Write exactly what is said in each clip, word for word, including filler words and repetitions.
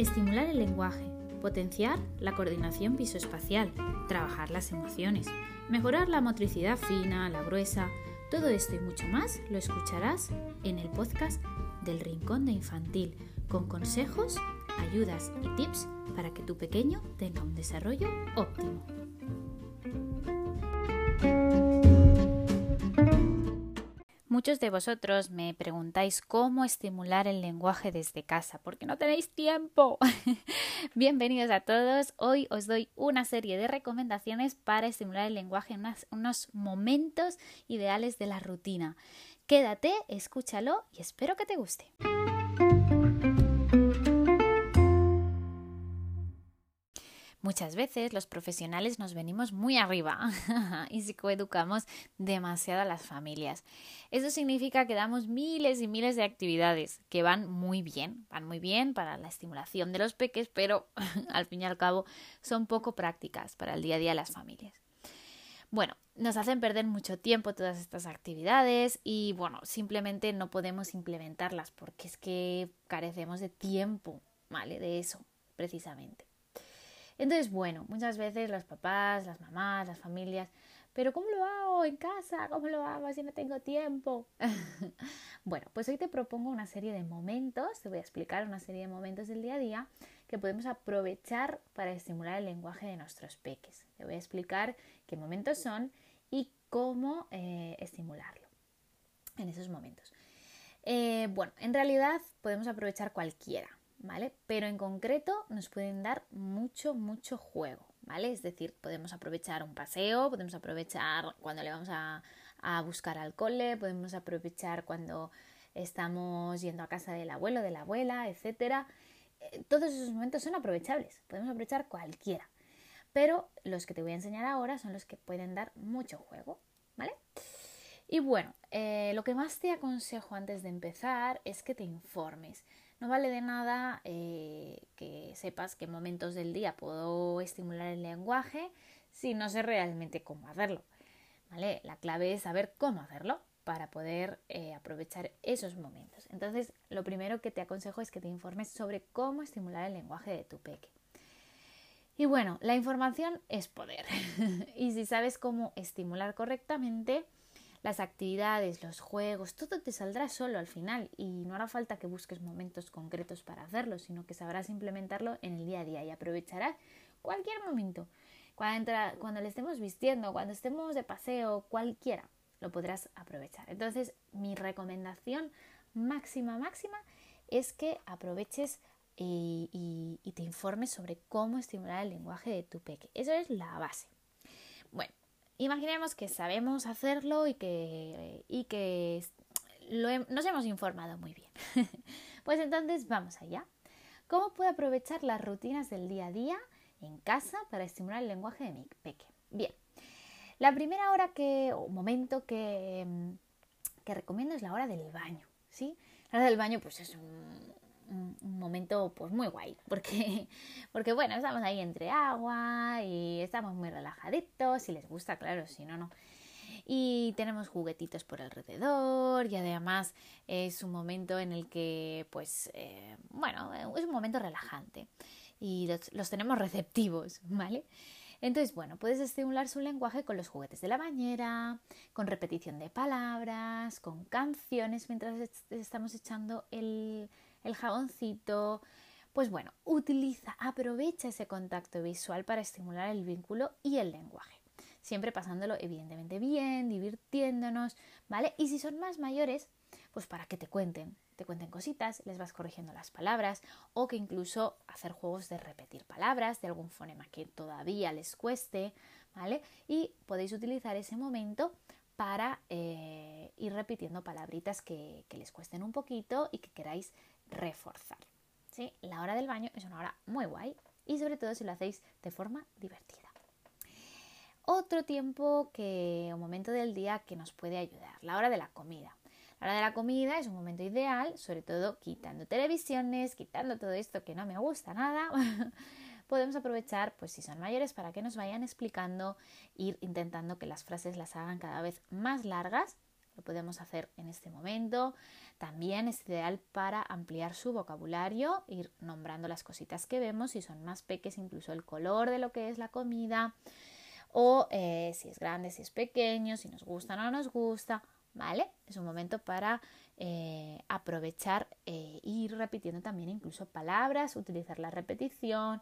Estimular el lenguaje, potenciar la coordinación visoespacial, trabajar las emociones, mejorar la motricidad fina, la gruesa, todo esto y mucho más lo escucharás en el podcast del Rincón de Infantil, con consejos, ayudas y tips para que tu pequeño tenga un desarrollo óptimo. Muchos de vosotros me preguntáis cómo estimular el lenguaje desde casa, porque no tenéis tiempo. Bienvenidos a todos. Hoy os doy una serie de recomendaciones para estimular el lenguaje en unas, unos momentos ideales de la rutina. Quédate, escúchalo y espero que te guste. Muchas veces los profesionales nos venimos muy arriba y psicoeducamos demasiado a las familias. Eso significa que damos miles y miles de actividades que van muy bien, van muy bien para la estimulación de los peques, pero al fin y al cabo son poco prácticas para el día a día de las familias. Bueno, nos hacen perder mucho tiempo todas estas actividades y bueno, simplemente no podemos implementarlas porque es que carecemos de tiempo, ¿vale? De eso, precisamente. Entonces, bueno, muchas veces los papás, las mamás, las familias, ¿pero cómo lo hago en casa? ¿Cómo lo hago si no tengo tiempo? Bueno, pues hoy te propongo una serie de momentos, te voy a explicar una serie de momentos del día a día que podemos aprovechar para estimular el lenguaje de nuestros peques. Te voy a explicar qué momentos son y cómo eh, estimularlo en esos momentos. Eh, bueno, en realidad podemos aprovechar cualquiera, ¿vale? Pero en concreto nos pueden dar mucho, mucho juego, ¿vale? Es decir, podemos aprovechar un paseo, podemos aprovechar cuando le vamos a, a buscar al cole, podemos aprovechar cuando estamos yendo a casa del abuelo, de la abuela, etcétera. Eh, todos esos momentos son aprovechables, podemos aprovechar cualquiera. Pero los que te voy a enseñar ahora son los que pueden dar mucho juego, ¿vale? Y bueno, eh, lo que más te aconsejo antes de empezar es que te informes. No vale de nada eh, que sepas qué momentos del día puedo estimular el lenguaje si no sé realmente cómo hacerlo, ¿vale? La clave es saber cómo hacerlo para poder eh, aprovechar esos momentos. Entonces, lo primero que te aconsejo es que te informes sobre cómo estimular el lenguaje de tu peque. Y bueno, la información es poder. Y si sabes cómo estimular correctamente, las actividades, los juegos, todo te saldrá solo al final y no hará falta que busques momentos concretos para hacerlo, sino que sabrás implementarlo en el día a día y aprovecharás cualquier momento. Cuando, entra, cuando le estemos vistiendo, cuando estemos de paseo, cualquiera, lo podrás aprovechar. Entonces, mi recomendación máxima, máxima es que aproveches y, y, y te informes sobre cómo estimular el lenguaje de tu peque. Eso es la base. Bueno. Imaginemos que sabemos hacerlo y que, y que lo he, nos hemos informado muy bien. Pues entonces vamos allá. ¿Cómo puedo aprovechar las rutinas del día a día en casa para estimular el lenguaje de mi peque? Bien, la primera hora que, o momento que, que recomiendo es la hora del baño, ¿sí? La hora del baño pues es un... un momento pues muy guay porque, porque bueno, estamos ahí entre agua y estamos muy relajaditos, si les gusta, claro, si no, no. Y tenemos juguetitos por alrededor y además es un momento en el que pues eh, bueno, es un momento relajante y los, los tenemos receptivos, ¿vale? Entonces, bueno, puedes estimular su lenguaje con los juguetes de la bañera, con repetición de palabras, con canciones mientras estamos echando el el jaboncito. Pues bueno, utiliza, aprovecha ese contacto visual para estimular el vínculo y el lenguaje. Siempre pasándolo evidentemente bien, divirtiéndonos, ¿vale? Y si son más mayores, pues para que te cuenten, te cuenten cositas, les vas corrigiendo las palabras o que incluso hacer juegos de repetir palabras de algún fonema que todavía les cueste, ¿vale? Y podéis utilizar ese momento para eh, ir repitiendo palabritas que, que les cuesten un poquito y que queráis reforzar, ¿sí? La hora del baño es una hora muy guay y sobre todo si lo hacéis de forma divertida. Otro tiempo que, un momento del día que nos puede ayudar, la hora de la comida. La hora de la comida es un momento ideal, sobre todo quitando televisiones, quitando todo esto que no me gusta nada. Podemos aprovechar, pues si son mayores, para que nos vayan explicando, ir intentando que las frases las hagan cada vez más largas, lo podemos hacer en este momento. También es ideal para ampliar su vocabulario, ir nombrando las cositas que vemos, si son más pequeñas, incluso el color de lo que es la comida, o eh, si es grande, si es pequeño, si nos gusta o no nos gusta, ¿vale? Es un momento para eh, aprovechar e eh, ir repitiendo también incluso palabras, utilizar la repetición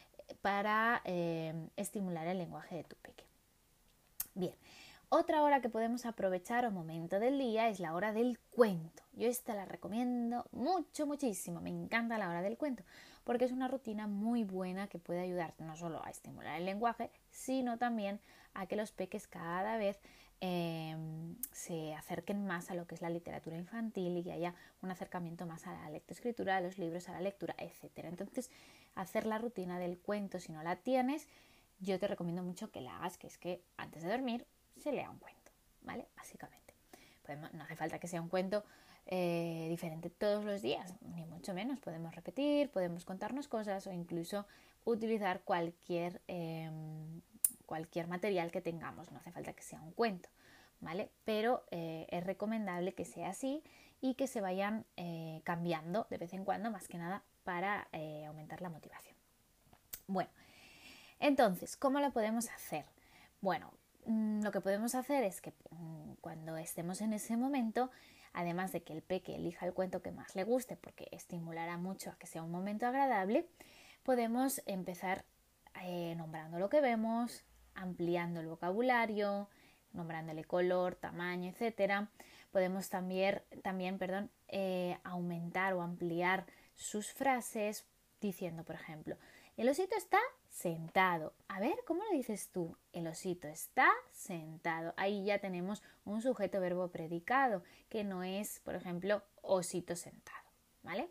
para eh, estimular el lenguaje de tu peque. Bien, otra hora que podemos aprovechar o momento del día es la hora del cuento. Yo esta la recomiendo mucho, muchísimo. Me encanta la hora del cuento porque es una rutina muy buena que puede ayudar no solo a estimular el lenguaje, sino también a que los peques cada vez eh, se acerquen más a lo que es la literatura infantil y que haya un acercamiento más a la lectoescritura, a los libros, a la lectura, etcétera. Entonces, hacer la rutina del cuento, si no la tienes, yo te recomiendo mucho que la hagas, que es que antes de dormir se lea un cuento, ¿vale? Básicamente. Podemos, no hace falta que sea un cuento eh, diferente todos los días, ni mucho menos. Podemos repetir, podemos contarnos cosas o incluso utilizar cualquier, eh, cualquier material que tengamos. No hace falta que sea un cuento, ¿vale? Pero eh, es recomendable que sea así y que se vayan eh, cambiando de vez en cuando, más que nada para eh, aumentar la motivación. Bueno, entonces, ¿cómo lo podemos hacer? Bueno, mmm, lo que podemos hacer es que mmm, cuando estemos en ese momento, además de que el peque elija el cuento que más le guste, porque estimulará mucho a que sea un momento agradable, podemos empezar eh, nombrando lo que vemos, ampliando el vocabulario, nombrándole color, tamaño, etcétera. Podemos también, también perdón, eh, aumentar o ampliar sus frases diciendo, por ejemplo, el osito está sentado. A ver, ¿cómo lo dices tú? El osito está sentado. Ahí ya tenemos un sujeto verbo predicado, que no es, por ejemplo, osito sentado, ¿vale?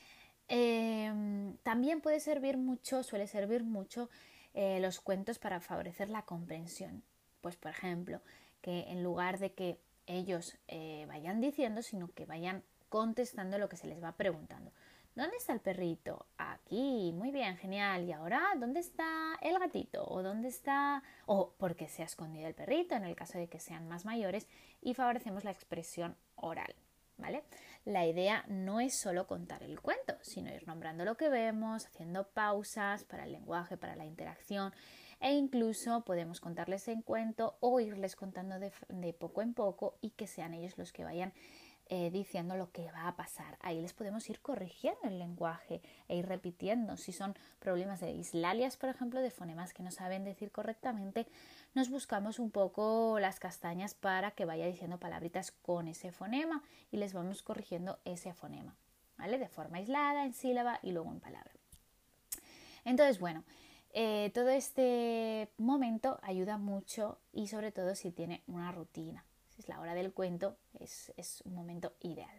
Eh, también puede servir mucho, suele servir mucho eh, los cuentos para favorecer la comprensión. Pues, por ejemplo, que en lugar de que ellos eh, vayan diciendo, sino que vayan contestando lo que se les va preguntando. ¿Dónde está el perrito? Aquí, muy bien, genial. ¿Y ahora dónde está el gatito? ¿O dónde está...? O ¿por qué se ha escondido el perrito? En el caso de que sean más mayores, y favorecemos la expresión oral, ¿vale? La idea no es solo contar el cuento, sino ir nombrando lo que vemos, haciendo pausas para el lenguaje, para la interacción, e incluso podemos contarles el cuento o irles contando de, de poco en poco y que sean ellos los que vayan Eh, diciendo lo que va a pasar. Ahí les podemos ir corrigiendo el lenguaje e ir repitiendo. Si son problemas de dislalias, por ejemplo, de fonemas que no saben decir correctamente, nos buscamos un poco las castañas para que vaya diciendo palabritas con ese fonema y les vamos corrigiendo ese fonema, ¿vale? De forma aislada, en sílaba y luego en palabra. Entonces, bueno, eh, todo este momento ayuda mucho y sobre todo si tiene una rutina. Es la hora del cuento, es, es un momento ideal.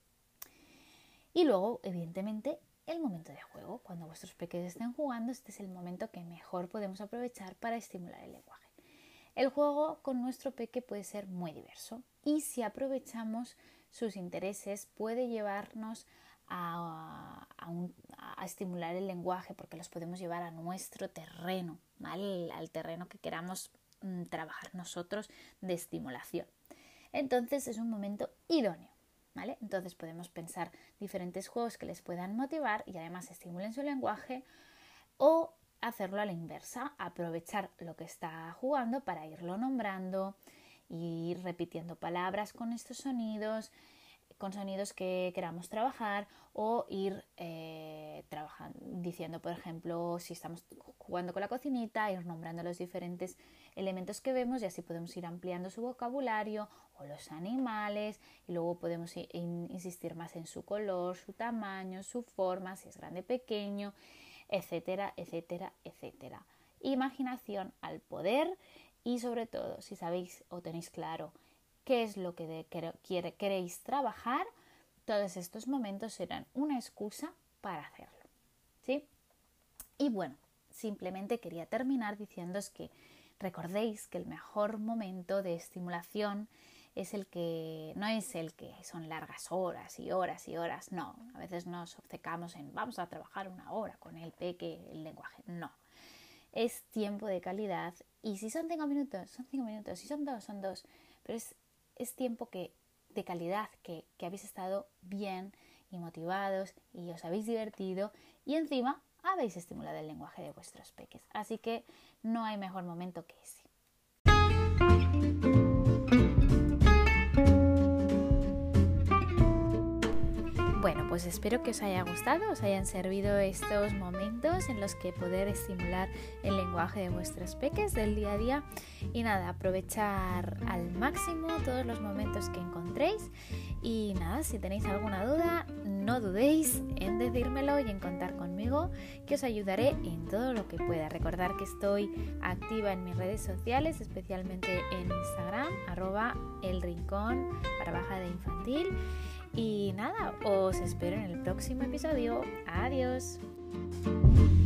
Y luego, evidentemente, el momento de juego. Cuando vuestros pequeños estén jugando, este es el momento que mejor podemos aprovechar para estimular el lenguaje. El juego con nuestro peque puede ser muy diverso y si aprovechamos sus intereses puede llevarnos a, a, un, a estimular el lenguaje porque los podemos llevar a nuestro terreno, ¿vale? Al terreno que queramos mmm, trabajar nosotros de estimulación. Entonces es un momento idóneo, ¿vale? Entonces podemos pensar diferentes juegos que les puedan motivar y además estimulen su lenguaje o hacerlo a la inversa, aprovechar lo que está jugando para irlo nombrando y ir repitiendo palabras con estos sonidos, con sonidos que queramos trabajar o ir eh, trabajando, diciendo, por ejemplo, si estamos jugando con la cocinita, ir nombrando los diferentes elementos que vemos y así podemos ir ampliando su vocabulario o los animales y luego podemos in- insistir más en su color, su tamaño, su forma, si es grande, pequeño, etcétera, etcétera, etcétera. Imaginación al poder y sobre todo, si sabéis o tenéis claro qué es lo que de, quiere, queréis trabajar, todos estos momentos serán una excusa para hacerlo, ¿sí? Y bueno, simplemente quería terminar diciéndoos que recordéis que el mejor momento de estimulación es el que no es el que son largas horas y horas y horas, no, a veces nos obcecamos en vamos a trabajar una hora con el peque, el lenguaje, no. Es tiempo de calidad y si son cinco minutos, son cinco minutos, si son dos, son dos, pero es es tiempo que, de calidad, que, que habéis estado bien y motivados y os habéis divertido y encima habéis estimulado el lenguaje de vuestros peques. Así que no hay mejor momento que ese. Bueno, pues espero que os haya gustado, os hayan servido estos momentos en los que poder estimular el lenguaje de vuestros peques del día a día. Y nada, aprovechar al máximo todos los momentos que encontréis. Y nada, si tenéis alguna duda, no dudéis en decírmelo y en contar conmigo, que os ayudaré en todo lo que pueda. Recordad que estoy activa en mis redes sociales, especialmente en Instagram, arroba el rincón barra baja de infantil. Y nada, os espero en el próximo episodio. Adiós.